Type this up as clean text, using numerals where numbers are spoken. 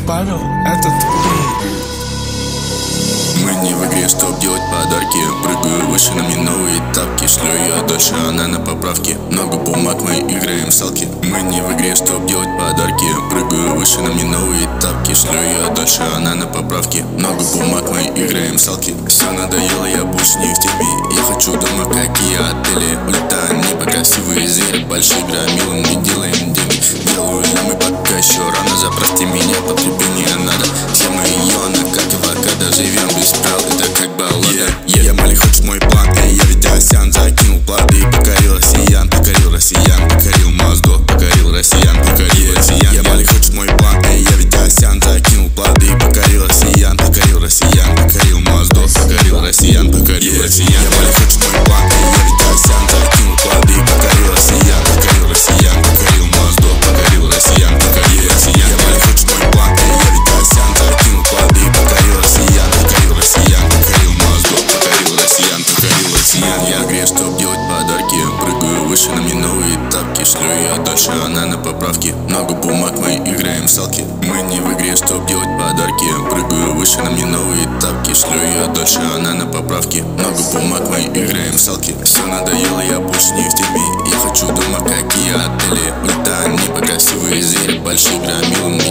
Павел, это ты. Мы не в игре, чтоб делать подарки. Прыгаю выше, на мне новые тапки. Шлю ее дальше, она на поправке. Много бумаг, мы играем в салки. Мы не в игре, чтоб делать подарки. Прыгаю выше, на мне новые тапки. Шлю ее дальше, она на поправке. Много бумаг, мы играем в салки. Все надоело, я больше не в теме. Я хочу дома, какие отели. Улетаем небо, красивые звери. Большие громилы, мы делаем деньги. Делаю лямы, пока еще рано. Заправьте меня, потребление надо. Все мои ионы, как авокадо. Живем без правил, это как баллада. Я Мали, хочешь мой план? Я ведь Асян, закинул плоды. Покорил россиян, покорил россиян. Покорил мозгов, покорил россиян. Покорил россиян. Я Мали, хочешь мой план? Я ведь Асян, закинул плоды. Покорил россиян, покорил россиян. Покорил мозгов, покорил россиян. Покорил россиян. Я Мали, хочешь мой план? Я ведь Асян, закинул плоды. Покорил россиян, покорил россиян. Покорил мозгов, покорил россиян. Покорил россиян. Я Мали, хочешь мой план? Я ведь Асян, закинул плоды. Покорил россиян, покорил россиян. Покорил мозгов, покорил россиян. Покорил россиян. Я в игре, чтоб делать подарки. Прыгаю выше, на мне новые тапки. Шлю ее дальше, она на поправке. Много бумаг, мы играем в салки. Мы не в игре, чтоб делать подарки. Прыгаю выше, на мне новые тапки. Шлю ее дальше, она на поправке. Много бумаг, мы играем в салки. Все надоело, я больше не в теме. Я хочу дома, какие отели. Улетаем небо, красивые звери. Большие громилы,